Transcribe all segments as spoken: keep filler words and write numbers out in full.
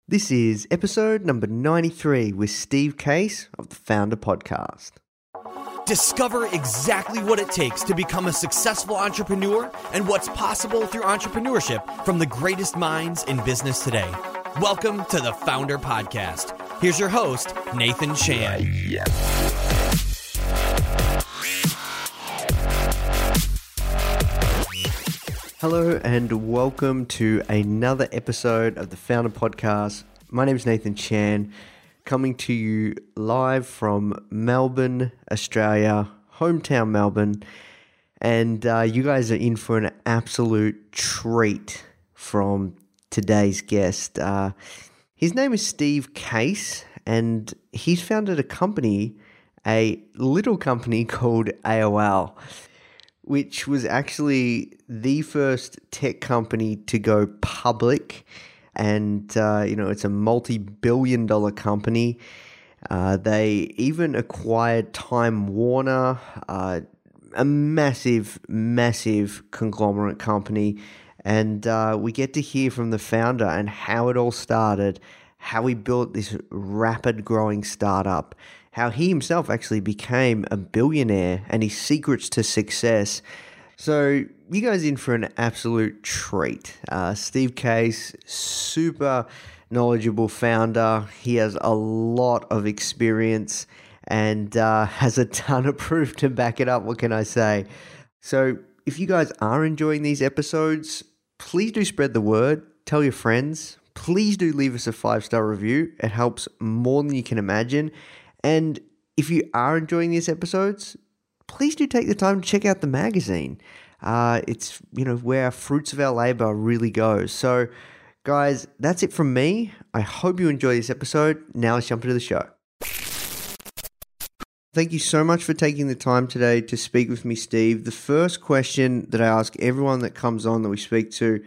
This is episode number ninety-three with Steve Case of the Founder Podcast. Discover exactly what it takes to become a successful entrepreneur and what's possible through entrepreneurship from the greatest minds in business today. Welcome to the Founder Podcast. Here's your host, Nathan Chan. Hello and welcome to another episode of the Founder Podcast. My name is Nathan Chan, coming to you live from Melbourne, Australia, hometown Melbourne. And uh, you guys are in for an absolute treat from today's guest. Uh, his name is Steve Case, and he's founded a company, a little company called A O L, which was actually the first tech company to go public. And, uh, you know, it's a multi-billion dollar company. Uh, they even acquired Time Warner, uh, a massive, massive conglomerate company. And uh, we get to hear from the founder and how it all started, how he built this rapid growing startup, how he himself actually became a billionaire and his secrets to success. So you guys in for an absolute treat. Uh, Steve Case, super knowledgeable founder. He has a lot of experience and uh, has a ton of proof to back it up. What can I say? So if you guys are enjoying these episodes, please do spread the word. Tell your friends. Please do leave us a five-star review. It helps more than you can imagine. And if you are enjoying these episodes, please do take the time to check out the magazine. Uh, it's, you know, where fruits of our labor really goes. So, guys, that's it from me. I hope you enjoy this episode. Now let's jump into the show. Thank you so much for taking the time today to speak with me, Steve. The first question that I ask everyone that comes on that we speak to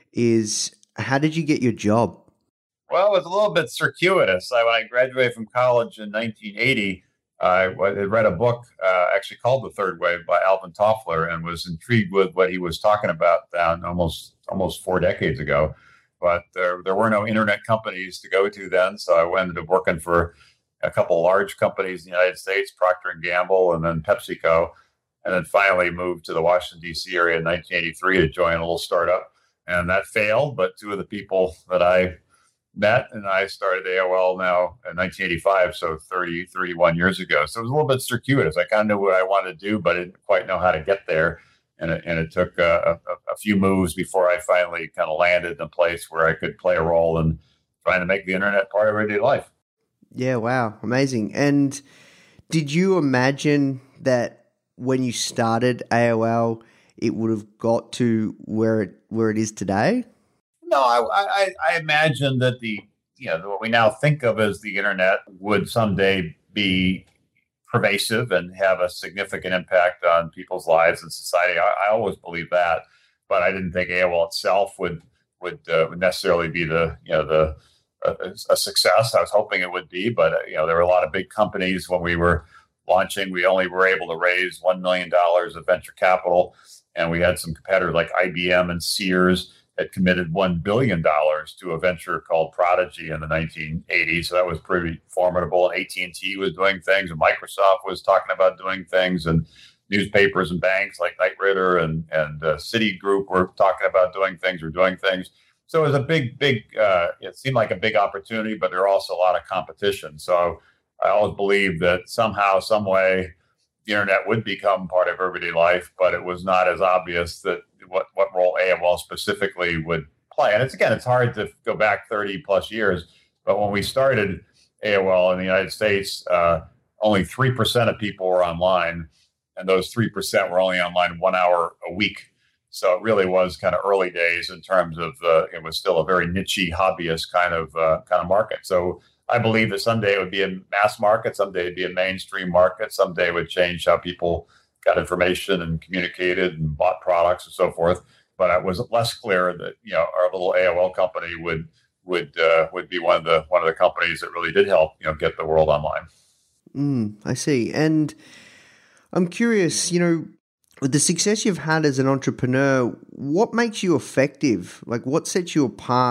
is, how did you get your job? Well, it was a little bit circuitous. I, when I graduated from college in nineteen eighty, I had read a book uh, actually called The Third Wave by Alvin Toffler and was intrigued with what he was talking about down almost almost four decades ago. But there, there were no internet companies to go to then, so I ended up working for a couple of large companies in the United States, Procter and Gamble, and then PepsiCo, and then finally moved to the Washington, D C area in nineteen eighty-three to join a little startup. And that failed, but two of the people that I met and I started A O L now in nineteen eighty-five, so thirty, thirty-one years ago. So it was a little bit circuitous. I kind of knew what I wanted to do, but I didn't quite know how to get there. And it, and it took uh, a, a few moves before I finally kind of landed in a place where I could play a role in trying to make the internet part of everyday life. Yeah, wow, amazing. And did you imagine that when you started A O L, it would have got to where it where it is today? No, I, I, I imagine that the, you know, what we now think of as the internet would someday be pervasive and have a significant impact on people's lives and society. I, I always believed that, but I didn't think A O L itself would would, uh, would necessarily be the, you know, the a, a success. I was hoping it would be, but uh, you know, there were a lot of big companies when we were launching. We only were able to raise one million dollars of venture capital, and we had some competitors like I B M and Sears had committed one billion dollars to a venture called Prodigy in the nineteen eighties. So that was pretty formidable. And A T and T was doing things, and Microsoft was talking about doing things, and newspapers and banks like Knight Ridder and, and uh, Citigroup were talking about doing things or doing things. So it was a big, big, uh, it seemed like a big opportunity, but there were also a lot of competition. So I always believed that somehow, some way, the internet would become part of everyday life, but it was not as obvious that what, what role A O L specifically would play. And it's, again, it's hard to go back thirty plus years, but when we started A O L in the United States, uh, only three percent of people were online, and those three percent were only online one hour a week. So it really was kind of early days in terms of, uh, it was still a very niche hobbyist kind of, uh, kind of market. So I believe that someday it would be a mass market, someday it'd be a mainstream market, someday it would change how people got information and communicated and bought products and so forth. But it was less clear that, you know, our little A O L company would would uh, would be one of the one of the companies that really did help, you know, get the world online. Mm, I see. And I'm curious, you know, with the success you've had as an entrepreneur, what makes you effective? Like, what sets you apart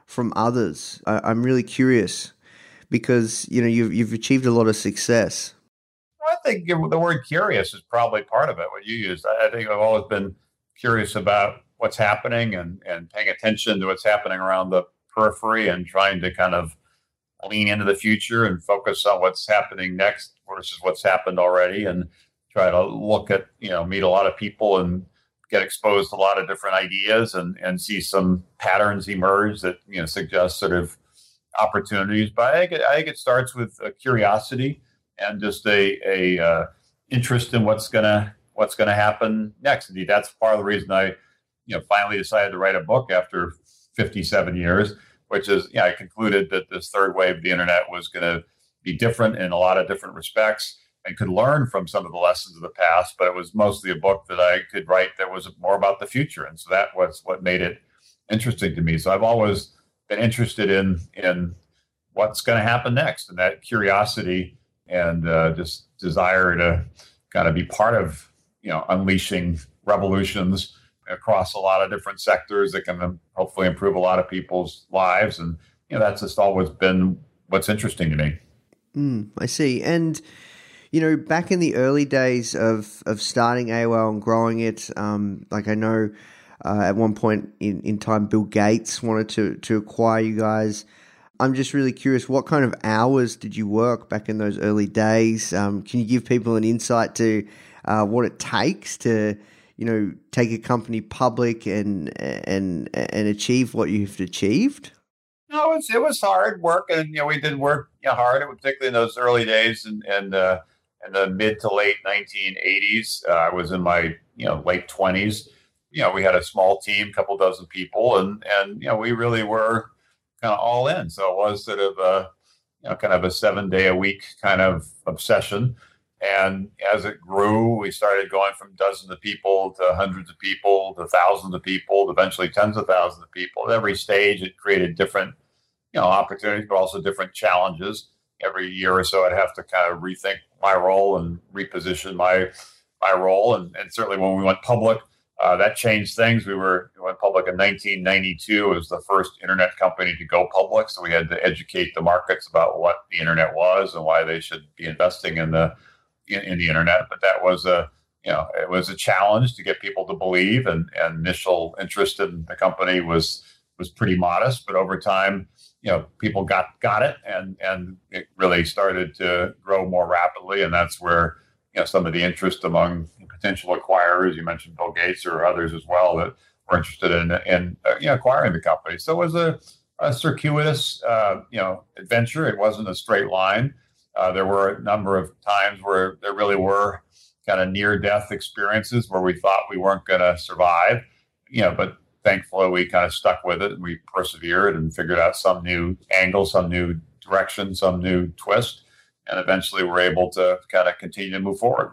from others? I, I'm really curious because, you know, you've, you've achieved a lot of success. Well, I think the word curious is probably part of it, what you used. I think I've always been curious about what's happening and, and paying attention to what's happening around the periphery and trying to kind of lean into the future and focus on what's happening next versus what's happened already, and try to look at, you know, meet a lot of people and get exposed to a lot of different ideas and, and see some patterns emerge that, you know, suggest sort of opportunities. But I think it, I think it starts with a curiosity and just a, a uh, interest in what's gonna what's gonna happen next. Indeed, that's part of the reason I, you know, finally decided to write a book after fifty-seven years, which is, yeah, I concluded that this third wave of the internet was going to be different in a lot of different respects and could learn from some of the lessons of the past. But it was mostly a book that I could write that was more about the future, and so that was what made it interesting to me. So I've always been interested in in what's going to happen next, and that curiosity and uh, just desire to kind of be part of, you know, unleashing revolutions across a lot of different sectors that can hopefully improve a lot of people's lives. And, you know, that's just always been what's interesting to me. Mm, I see. And, you know, back in the early days of, of starting A O L and growing it, um, like I know uh, at one point in, in time, Bill Gates wanted to, to acquire you guys. I'm just really curious, what kind of hours did you work back in those early days? Um, can you give people an insight to uh, what it takes to, you know, take a company public and and and achieve what you've achieved? No, it was, it was hard work, and, you know, we did work, you know, hard, particularly in those early days, and and uh, in the mid to late nineteen eighties. Uh, I was in my, you know, late twenties. You know, we had a small team, a couple dozen people, and and you know, we really were kind of all in. So it was sort of a, you know, kind of a seven day a week kind of obsession. And as it grew, we started going from dozens of people to hundreds of people to thousands of people, to eventually tens of thousands of people. At every stage, it created different, you know, opportunities, but also different challenges. Every year or so, I'd have to kind of rethink my role and reposition my my role. And, and certainly when we went public, uh, that changed things. We were we went public in nineteen ninety-two. It was the first internet company to go public, so we had to educate the markets about what the internet was and why they should be investing in the In, in the internet. But that was a, you know, it was a challenge to get people to believe, and, and initial interest in the company was was pretty modest. But over time, you know, people got got it, and and it really started to grow more rapidly. And that's where, you know, some of the interest among potential acquirers, you mentioned Bill Gates or others as well, that were interested in in uh, you know, acquiring the company. So it was a, a circuitous, uh, you know, adventure. It wasn't a straight line. Uh, there were a number of times where there really were kind of near-death experiences where we thought we weren't going to survive, you know, but thankfully we kind of stuck with it, and we persevered and figured out some new angle, some new direction, some new twist, and eventually we're able to kind of continue to move forward.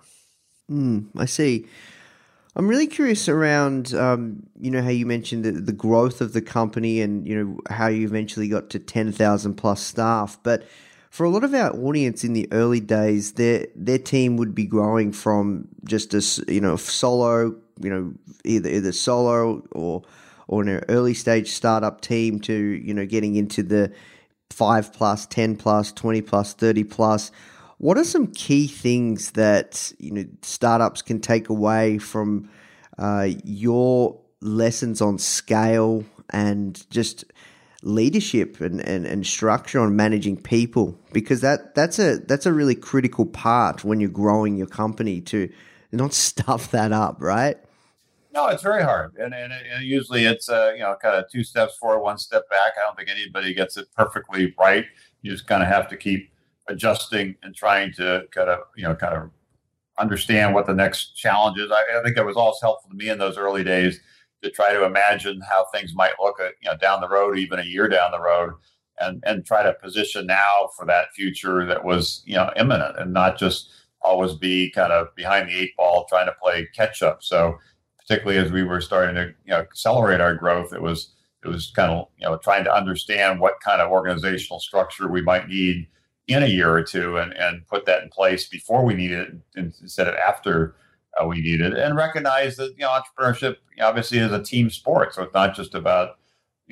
Mm, I see. I'm really curious around, um, you know, how you mentioned the, the growth of the company and, you know, how you eventually got to ten thousand plus staff, but for a lot of our audience in the early days, their their team would be growing from just a, you know, solo, you know, either either solo or or an early stage startup team to, you know, getting into the five plus, ten plus, twenty plus, thirty plus. What are some key things that, you know, startups can take away from uh, your lessons on scale and just leadership and, and, and structure on managing people? Because that that's a that's a really critical part when you're growing your company, to not stuff that up, right? No, it's very hard, and and, and usually it's uh, you know, kind of two steps forward, one step back. I don't think anybody gets it perfectly right. You just kind of have to keep adjusting and trying to kind of, you know, kind of understand what the next challenge is. I, I think it was also helpful to me in those early days to try to imagine how things might look at, you know, down the road, even a year down the road, and and try to position now for that future that was, you know, imminent, and not just always be kind of behind the eight ball trying to play catch up. So particularly as we were starting to, you know, accelerate our growth, it was it was kind of, you know, trying to understand what kind of organizational structure we might need in a year or two, and, and put that in place before we need it instead of after uh, we need it, and recognize that, you know, entrepreneurship obviously is a team sport. So it's not just about,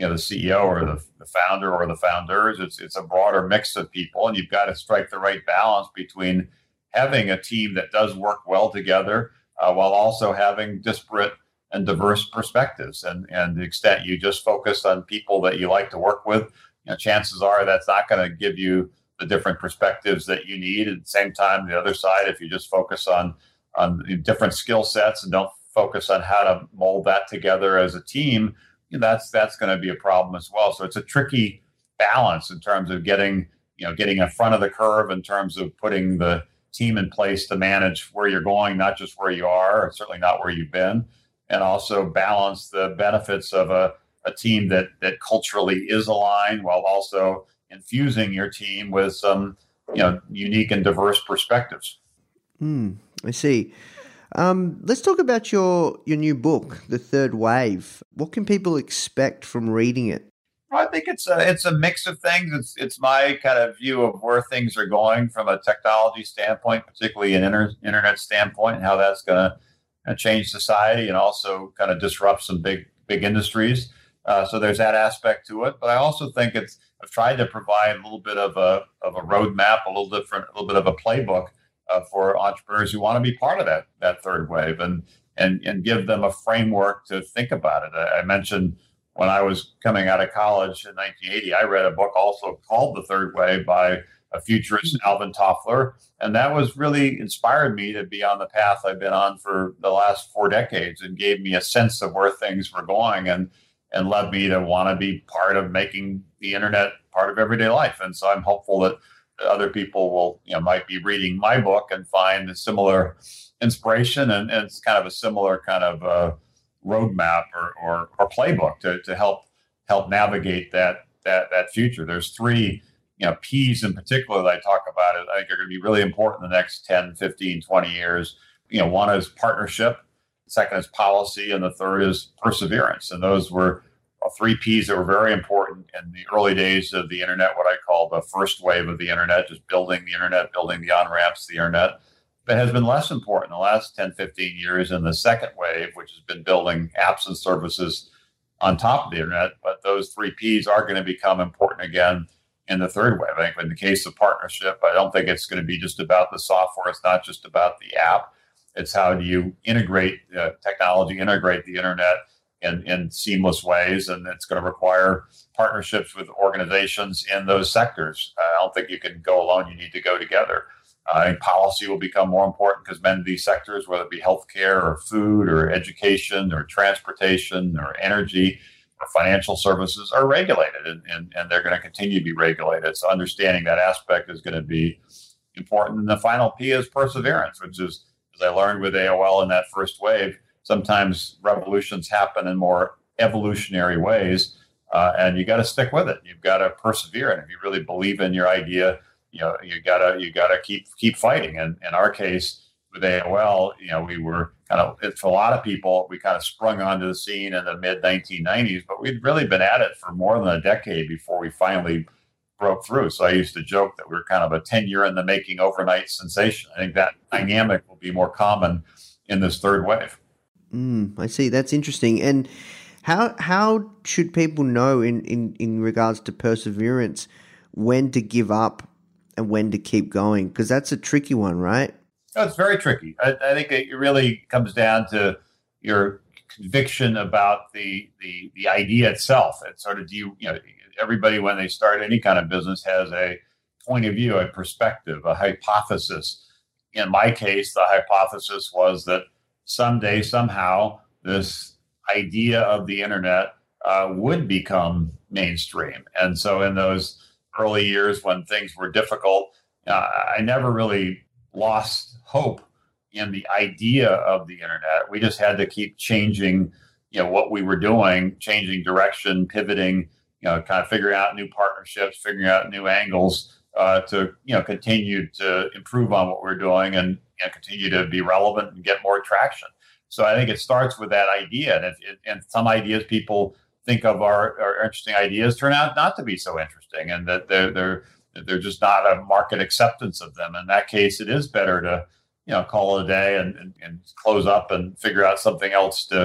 you know, the C E O or the, the founder or the founders. It's it's a broader mix of people, and you've got to strike the right balance between having a team that does work well together uh, while also having disparate and diverse perspectives. And and the extent you just focus on people that you like to work with, you know, chances are that's not going to give you the different perspectives that you need. At the same time, the other side, if you just focus on on different skill sets and don't focus on how to mold that together as a team, you know, that's that's going to be a problem as well. So it's a tricky balance in terms of getting, you know, getting in front of the curve in terms of putting the team in place to manage where you're going, not just where you are, or certainly not where you've been, and also balance the benefits of a, a team that that culturally is aligned while also infusing your team with some, you know, unique and diverse perspectives. Mm, I see. Um, let's talk about your your new book, The Third Wave. What can people expect from reading it? I think it's a it's a mix of things. It's it's my kind of view of where things are going from a technology standpoint, particularly an inter, internet standpoint, and how that's going to change society and also kind of disrupt some big big industries. Uh, so there's that aspect to it. But I also think it's I've tried to provide a little bit of a of a roadmap, a little different, a little bit of a playbook uh, for entrepreneurs who want to be part of that that third wave and and and give them a framework to think about it. I, I mentioned. When I was coming out of college in nineteen eighty, I read a book also called The Third Wave by a futurist, Alvin Toffler. And that was really inspired me to be on the path I've been on for the last four decades and gave me a sense of where things were going and, and led me to want to be part of making the internet part of everyday life. And so I'm hopeful that other people will, you know, might be reading my book and find a similar inspiration. And, and it's kind of a similar kind of uh, roadmap or, or or playbook to to help help navigate that that that future. There's three, you know, P's in particular that I talk about it. I think are going to be really important in the next ten, fifteen, twenty years. You know, one is partnership, second is policy, and the third is perseverance. And those were three P's that were very important in the early days of the internet, what I call the first wave of the internet, just building the internet, building the on-ramps to the internet. But has been less important in the last ten, fifteen years in the second wave, which has been building apps and services on top of the internet. But those three Ps are going to become important again in the third wave. I think in the case of partnership, I don't think it's going to be just about the software. It's not just about the app. It's how do you integrate uh, technology, integrate the internet in, in seamless ways. And it's going to require partnerships with organizations in those sectors. I don't think you can go alone. You need to go together. I think policy will become more important because many of these sectors, whether it be healthcare or food or education or transportation or energy or financial services, are regulated, and, and, and they're going to continue to be regulated. So understanding that aspect is going to be important. And the final P is perseverance, which is, as I learned with A O L in that first wave, sometimes revolutions happen in more evolutionary ways, uh, and you got to stick with it. You've got to persevere. And if you really believe in your idea, you know, you gotta you gotta keep keep fighting. And in our case with A O L, you know, we were kind of, for a lot of people, we kind of sprung onto the scene in the mid nineteen nineties, but we'd really been at it for more than a decade before we finally broke through. So I used to joke that we were kind of a ten year in the making overnight sensation. I think that dynamic will be more common in this third wave. Mm, I see. That's interesting. And how how should people know in, in, in regards to perseverance when to give up and when to keep going? Because that's a tricky one, right? No, it's very tricky. I, I think it really comes down to your conviction about the the the idea itself. It's sort of, do you, you know, everybody when they start any kind of business has a point of view, a perspective, a hypothesis. In my case, the hypothesis was that someday, somehow, this idea of the internet uh, would become mainstream. And so in those early years when things were difficult, uh, I never really lost hope in the idea of the internet. We just had to keep changing, you know, what we were doing, changing direction, pivoting, you know, kind of figuring out new partnerships, figuring out new angles uh, to, you know, continue to improve on what we're doing and, you know, continue to be relevant and get more traction. So I think it starts with that idea. And, if it, and some ideas people think of are, are interesting ideas turn out not to be so interesting, and that they're they're they're just not a market acceptance of them. In that case, it is better to, you know, call it a day and, and, and close up and figure out something else to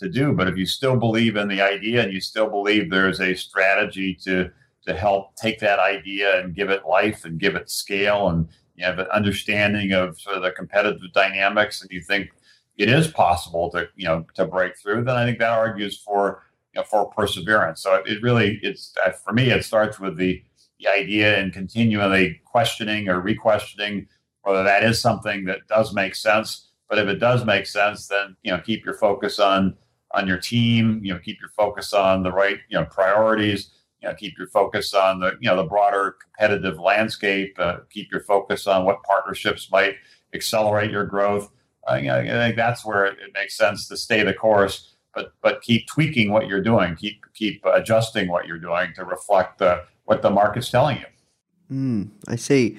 to do. But if you still believe in the idea and you still believe there's a strategy to to help take that idea and give it life and give it scale, and you have an understanding of sort of the competitive dynamics, and you think it is possible to, you know, to break through, then I think that argues for, you know, for perseverance. So it really, it's, for me, it starts with the, the idea and continually questioning or re-questioning whether that is something that does make sense. But if it does make sense, then, you know, keep your focus on, on your team, you know, keep your focus on the right, you know, priorities, you know, keep your focus on the, you know, the broader competitive landscape, uh, keep your focus on what partnerships might accelerate your growth. Uh, you know, I think that's where it, it makes sense to stay the course, but but keep tweaking what you're doing, keep keep adjusting what you're doing to reflect uh, what the market's telling you. Mm, I see.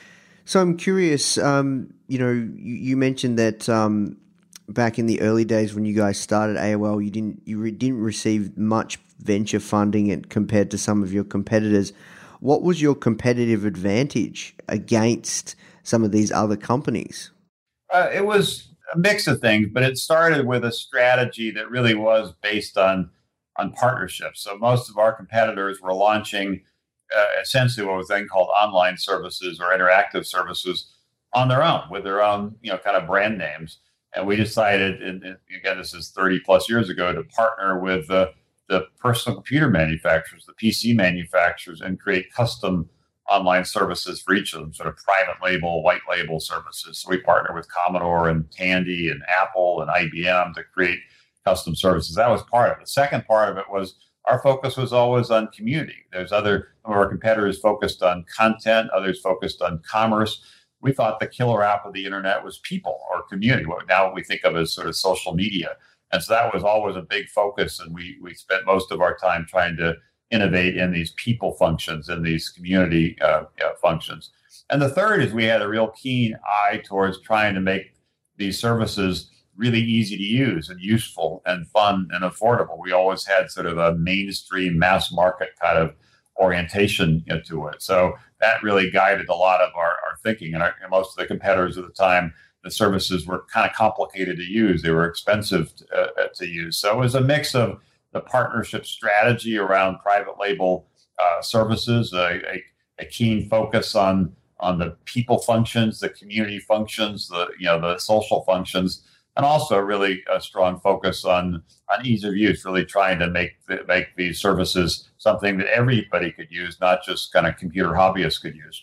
So I'm curious. Um, you know, you, you mentioned that um, back in the early days when you guys started A O L, you didn't you re- didn't receive much venture funding and compared to some of your competitors. What was your competitive advantage against some of these other companies? Uh, it was a mix of things, but it started with a strategy that really was based on on partnerships. So most of our competitors were launching uh, essentially what was then called online services or interactive services on their own with their own, you know, kind of brand names. And we decided, and, and again, this is thirty plus years ago, to partner with the the personal computer manufacturers, the P C manufacturers, and create custom online services for each of them, sort of private label, white label services. So we partner with Commodore and Tandy and Apple and I B M to create custom services. That was part of it. The second part of it was our focus was always on community. There's other, some of our competitors focused on content, others focused on commerce. We thought the killer app of the internet was people or community, what now we think of as sort of social media. And so that was always a big focus. And we we spent most of our time trying to innovate in these people functions, in these community uh, uh, functions. And the third is we had a real keen eye towards trying to make these services really easy to use and useful and fun and affordable. We always had sort of a mainstream mass market kind of orientation, you know, to it. So that really guided a lot of our, our thinking. And, our, and most of the competitors at the time, the services were kind of complicated to use. They were expensive to, uh, to use. So it was a mix of the partnership strategy around private label uh, services, a, a, a keen focus on on the people functions, the community functions, the you know the social functions, and also really a strong focus on on ease of use. Really trying to make the, make these services something that everybody could use, not just kind of computer hobbyists could use.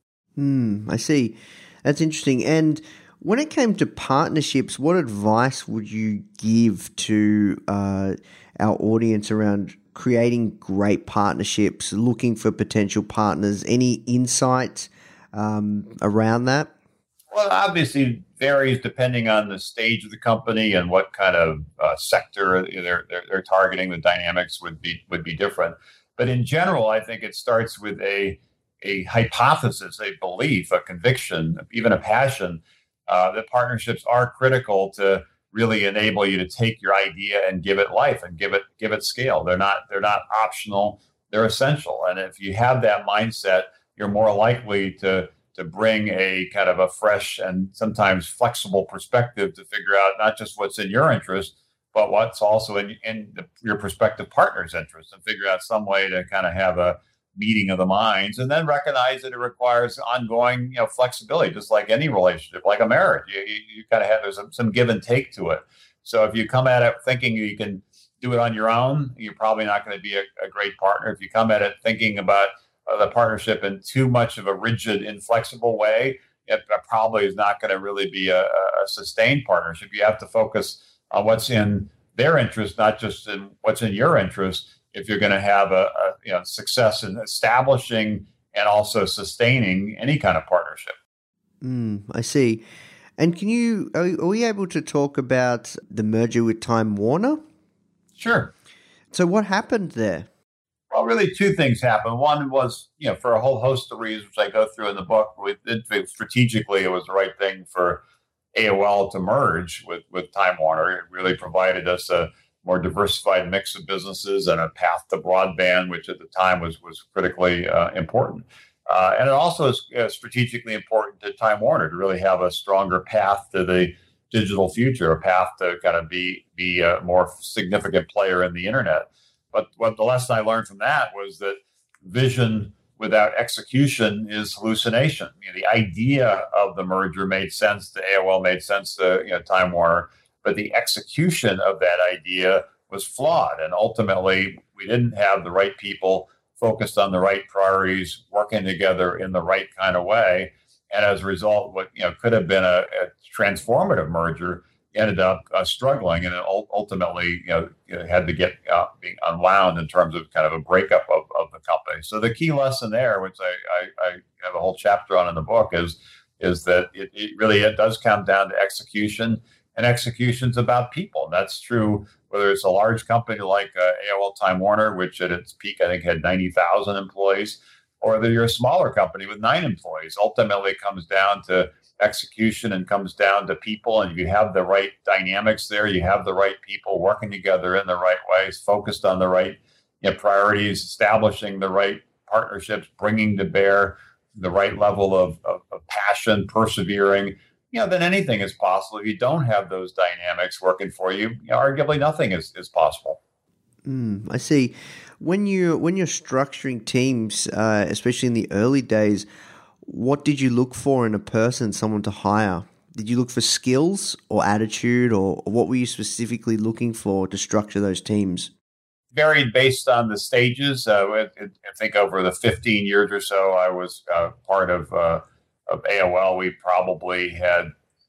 Hmm, I see. That's interesting. And when it came to partnerships, what advice would you give to uh, our audience around creating great partnerships, looking for potential partners? Any insight um, around that? Well, obviously varies depending on the stage of the company and what kind of uh, sector they're, they're they're targeting. The dynamics would be would be different. But in general, I think it starts with a a hypothesis, a belief, a conviction, even a passion uh, that partnerships are critical to really enable you to take your idea and give it life and give it give it scale. They're not they're not optional. They're essential. And if you have that mindset, you're more likely to to bring a kind of a fresh and sometimes flexible perspective to figure out not just what's in your interest, but what's also in, in the, your prospective partner's interest, and figure out some way to kind of have a meeting of the minds, and then recognize that it requires ongoing, you know, flexibility, just like any relationship, like a marriage. You, you, you kind of have there's some, some give and take to it. So if you come at it thinking you can do it on your own, you're probably not going to be a, a great partner. If you come at it thinking about uh, the partnership in too much of a rigid, inflexible way, it probably is not going to really be a, a sustained partnership. You have to focus on what's in their interest, not just in what's in your interest, if you're going to have a, a you know success in establishing and also sustaining any kind of partnership. Mm, I see. And can you are, are we able to talk about the merger with Time Warner? Sure. So what happened there? Well, really two things happened. One was, you know, for a whole host of reasons, which I go through in the book, we, it, strategically, it was the right thing for A O L to merge with, with Time Warner. It really provided us a more diversified mix of businesses and a path to broadband, which at the time was was critically uh, important. Uh, and it also is uh, strategically important to Time Warner to really have a stronger path to the digital future, a path to kind of be be a more significant player in the internet. But what the lesson I learned from that was that vision without execution is hallucination. You know, the idea of the merger made sense to A O L, made sense to you know, Time Warner, but the execution of that idea was flawed. And ultimately, we didn't have the right people focused on the right priorities, working together in the right kind of way. And as a result, what you know could have been a, a transformative merger ended up uh, struggling, and it ultimately, you know, had to get uh, being unwound in terms of kind of a breakup of, of the company. So the key lesson there, which I, I, I have a whole chapter on in the book, is is that it, it really it does come down to execution, and execution's about people. And that's true whether it's a large company like uh, A O L Time Warner, which at its peak I think had ninety thousand employees, or whether you're a smaller company with nine employees. Ultimately, it comes down to execution and comes down to people, and you have the right dynamics there. You have the right people working together in the right ways, focused on the right you know, priorities, establishing the right partnerships, bringing to bear the right level of, of, of passion, persevering. You know, then anything is possible. If you don't have those dynamics working for you, you know, arguably nothing is, is possible. Mm, I see. When you when you're structuring teams, uh, especially in the early days, what did you look for in a person, someone to hire? Did you look for skills or attitude, or what were you specifically looking for to structure those teams? Varied based on the stages. Uh, I, I think over the fifteen years or so I was uh, part of, uh, of A O L, we probably had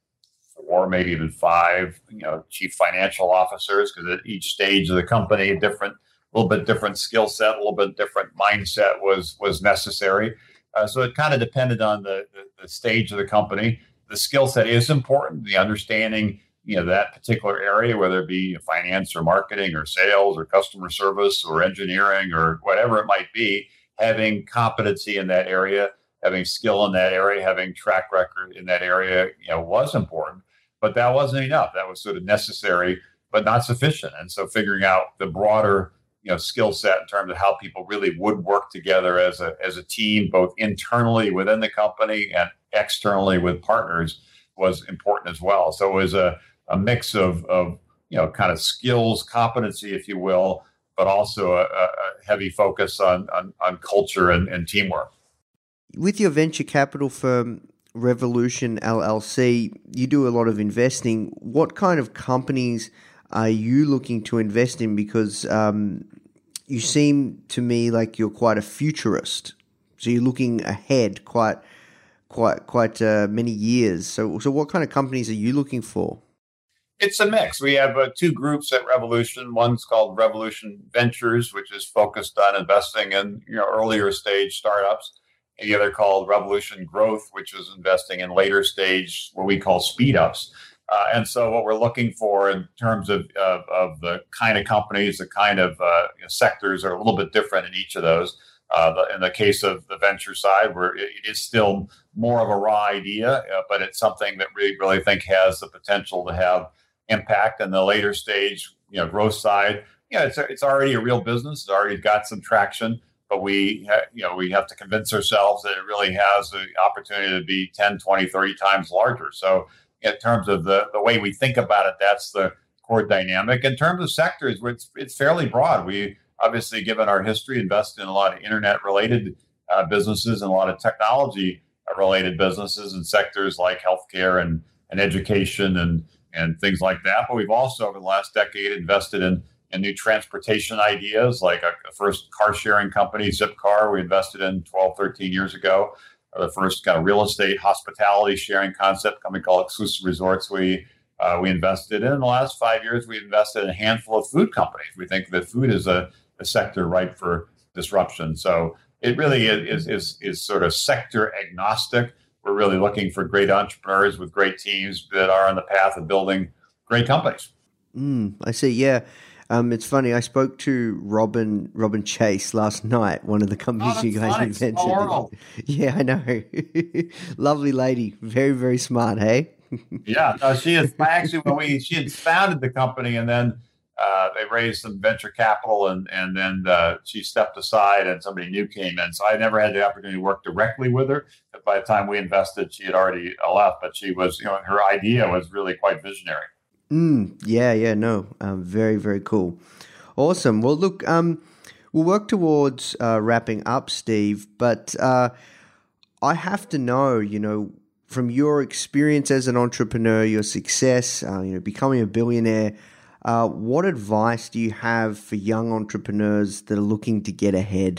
four, maybe even five, you know, chief financial officers, because at each stage of the company, a different, a little bit different skill set, a little bit different mindset was was necessary. Uh, so it kind of depended on the, the, the stage of the company. The skill set is important. The understanding, you know, that particular area, whether it be finance or marketing or sales or customer service or engineering or whatever it might be, having competency in that area, having skill in that area, having track record in that area, you know, was important. But that wasn't enough. That was sort of necessary, but not sufficient. And so figuring out the broader you know, skill set in terms of how people really would work together as a as a team, both internally within the company and externally with partners, was important as well. So it was a, a mix of, of, you know, kind of skills, competency, if you will, but also a, a heavy focus on, on, on culture and, and teamwork. With your venture capital firm, Revolution L L C, you do a lot of investing. What kind of companies are you looking to invest in? Because um, you seem to me like you're quite a futurist. So you're looking ahead quite quite, quite uh, many years. So, so what kind of companies are you looking for? It's a mix. We have uh, two groups at Revolution. One's called Revolution Ventures, which is focused on investing in you know, earlier stage startups. And the other called Revolution Growth, which is investing in later stage, what we call speed ups. Uh, and so what we're looking for in terms of, of, of the kind of companies, the kind of uh, you know, sectors are a little bit different in each of those. Uh, the, in the case of the venture side, where it, it is still more of a raw idea, uh, but it's something that we really think has the potential to have impact. And the later stage, you know, growth side, yeah, it's it's already a real business. It's already got some traction, but we, ha- you know, we have to convince ourselves that it really has the opportunity to be ten, twenty, thirty times larger. So in terms of the, the way we think about it, that's the core dynamic. In terms of sectors, it's, it's fairly broad. We obviously, given our history, invest in a lot of internet-related uh, businesses and a lot of technology-related businesses in sectors like healthcare and, and education and, and things like that. But we've also, over the last decade, invested in, in new transportation ideas, like a, a first car-sharing company, Zipcar, we invested in twelve, thirteen years ago. The first kind of real estate hospitality sharing concept, company called Exclusive Resorts, we uh, we invested in. In the last five years, we invested in a handful of food companies. We think that food is a, a sector ripe for disruption. So it really is, is, is sort of sector agnostic. We're really looking for great entrepreneurs with great teams that are on the path of building great companies. Mm, I see, yeah. Um, it's funny. I spoke to Robin Robin Chase last night. One of the companies oh, you guys funny. invented. Oh, yeah, I know. Lovely lady, very very smart. Hey. yeah, no, she is actually when we she had founded the company, and then uh, they raised some venture capital, and and then uh, she stepped aside, and somebody new came in. So I never had the opportunity to work directly with her. But by the time we invested, she had already left. But she was, you know, her idea was really quite visionary. Mm, yeah, yeah, no, um, very, very cool. Awesome. Well, look, um, we'll work towards uh, wrapping up, Steve, but uh, I have to know, you know, from your experience as an entrepreneur, your success, uh, you know, becoming a billionaire, uh, what advice do you have for young entrepreneurs that are looking to get ahead?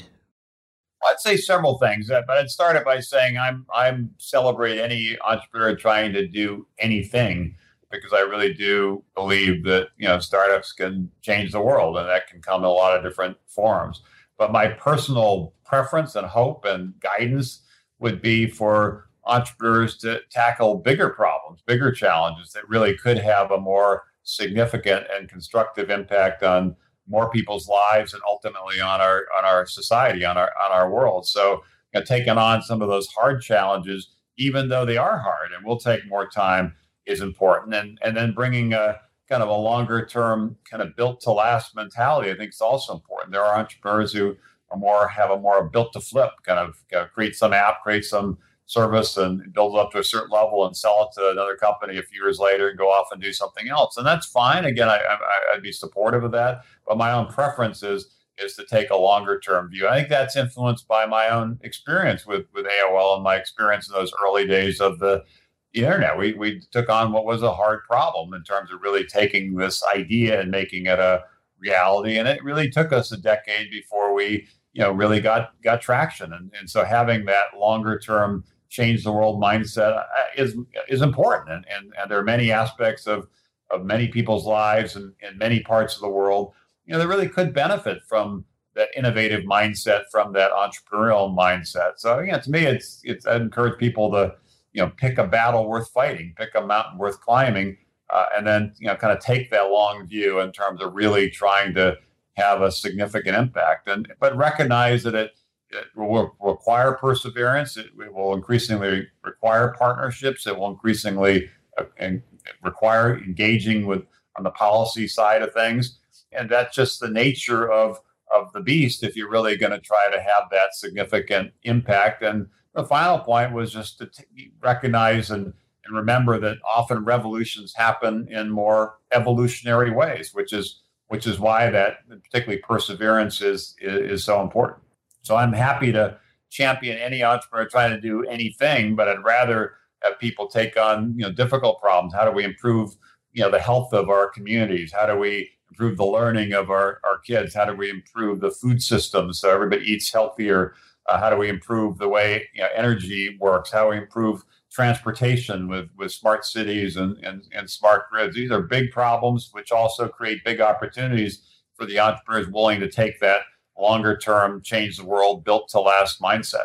I'd say several things, but I'd start it by saying I'm I'm celebrate any entrepreneur trying to do anything, because I really do believe that, you know, startups can change the world, and that can come in a lot of different forms. But my personal preference and hope and guidance would be for entrepreneurs to tackle bigger problems, bigger challenges that really could have a more significant and constructive impact on more people's lives and ultimately on our on our society, on our on our world. So, you know, taking on some of those hard challenges, even though they are hard and will take more time, is important. And and then bringing a kind of a longer term, kind of built to last mentality, I think is also important. There are entrepreneurs who are more have a more built to flip, kind of, kind of create some app, create some service, and build it up to a certain level and sell it to another company a few years later and go off and do something else. And that's fine. Again, I, I, I'd be supportive of that. But my own preference is, is to take a longer term view. I think that's influenced by my own experience with, with A O L and my experience in those early days of the, the internet. We, we took on what was a hard problem in terms of really taking this idea and making it a reality. And it really took us a decade before we, you know, really got, got traction. And, and so having that longer term change the world mindset is is important, and, and and there are many aspects of of many people's lives and in many parts of the world, you know, that really could benefit from that innovative mindset, from that entrepreneurial mindset. So again, to me, it's it's I encourage people to, you know, pick a battle worth fighting, pick a mountain worth climbing, uh, and then, you know, kind of take that long view in terms of really trying to have a significant impact, and but recognize that it. It will require perseverance. It, it will increasingly require partnerships. It will increasingly uh, and require engaging with on the policy side of things. And that's just the nature of, of the beast if you're really going to try to have that significant impact. And the final point was just to t- recognize and, and remember that often revolutions happen in more evolutionary ways, which is which is why that particularly perseverance is is, is so important. So I'm happy to champion any entrepreneur trying to do anything, but I'd rather have people take on, you know, difficult problems. How do we improve, you know, the health of our communities? How do we improve the learning of our, our kids? How do we improve the food system so everybody eats healthier? Uh, how do we improve the way, you know, energy works? How do we improve transportation with, with smart cities and, and, and smart grids? These are big problems, which also create big opportunities for the entrepreneurs willing to take that longer term, change the world, built to last mindset.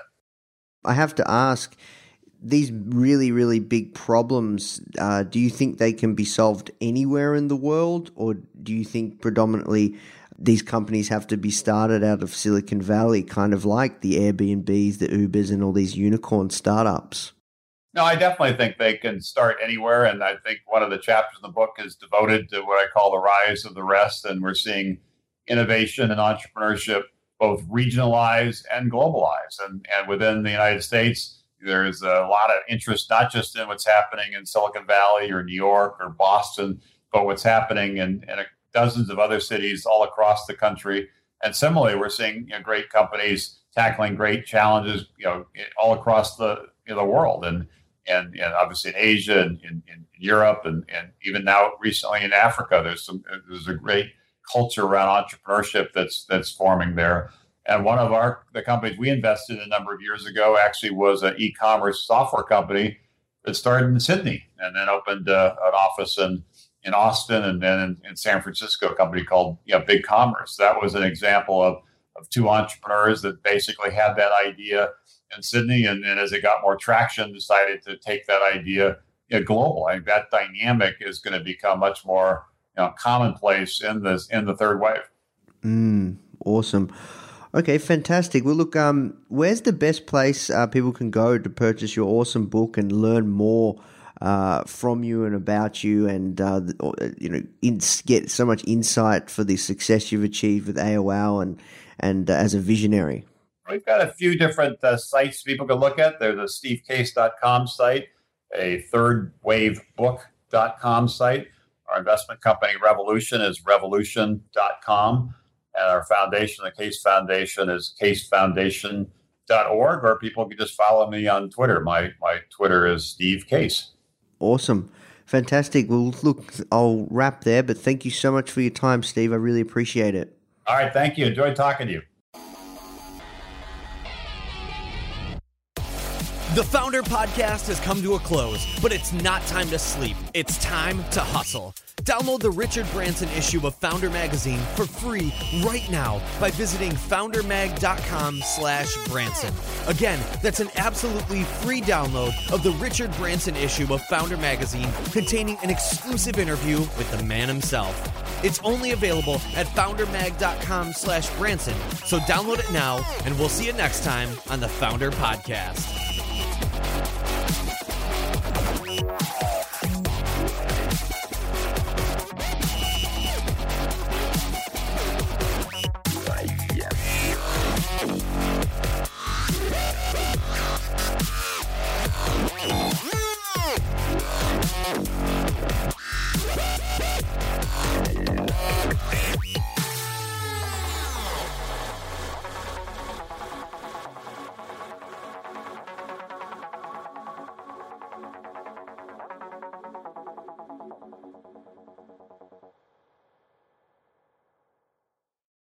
I have to ask, these really, really big problems, uh, do you think they can be solved anywhere in the world, or do you think predominantly these companies have to be started out of Silicon Valley, kind of like the Airbnbs, the Ubers, and all these unicorn startups? No, I definitely think they can start anywhere. And I think one of the chapters in the book is devoted to what I call the rise of the rest. And we're seeing innovation and entrepreneurship both regionalize and globalize. And, and within the United States, there's a lot of interest, not just in what's happening in Silicon Valley or New York or Boston, but what's happening in, in dozens of other cities all across the country. And similarly, we're seeing, you know, great companies tackling great challenges, you know, all across the, you know, the world. And, and, and obviously in Asia and in, in Europe and, and even now recently in Africa, there's some, there's a great culture around entrepreneurship that's that's forming there. And one of our the companies we invested in a number of years ago actually was an e-commerce software company that started in Sydney and then opened uh, an office in, in Austin and then in, in San Francisco, a company called, you know, Big Commerce. That was an example of of two entrepreneurs that basically had that idea in Sydney, and then as it got more traction, decided to take that idea, you know, global. I think that dynamic is going to become much more, you know, commonplace in this in the third wave. Mm, awesome. Okay, fantastic. Well, look, um, where's the best place uh, people can go to purchase your awesome book and learn more uh, from you and about you, and uh, you know, in, get so much insight for the success you've achieved with A O L and and uh, as a visionary. We've got a few different uh, sites people can look at. There's a steve case dot com site, a third wave book dot com site. Our investment company, Revolution, is revolution dot com. And our foundation, the Case Foundation, is case foundation dot org, or people can just follow me on Twitter. My my Twitter is Steve Case. Awesome. Fantastic. Well, look, I'll wrap there, but thank you so much for your time, Steve. I really appreciate it. All right. Thank you. Enjoyed talking to you. The Founder Podcast has come to a close, but it's not time to sleep. It's time to hustle. Download the Richard Branson issue of Founder Magazine for free right now by visiting foundermag.com slash Branson. Again, that's an absolutely free download of the Richard Branson issue of Founder Magazine containing an exclusive interview with the man himself. It's only available at foundermag.com slash Branson, so download it now, and we'll see you next time on the Founder Podcast.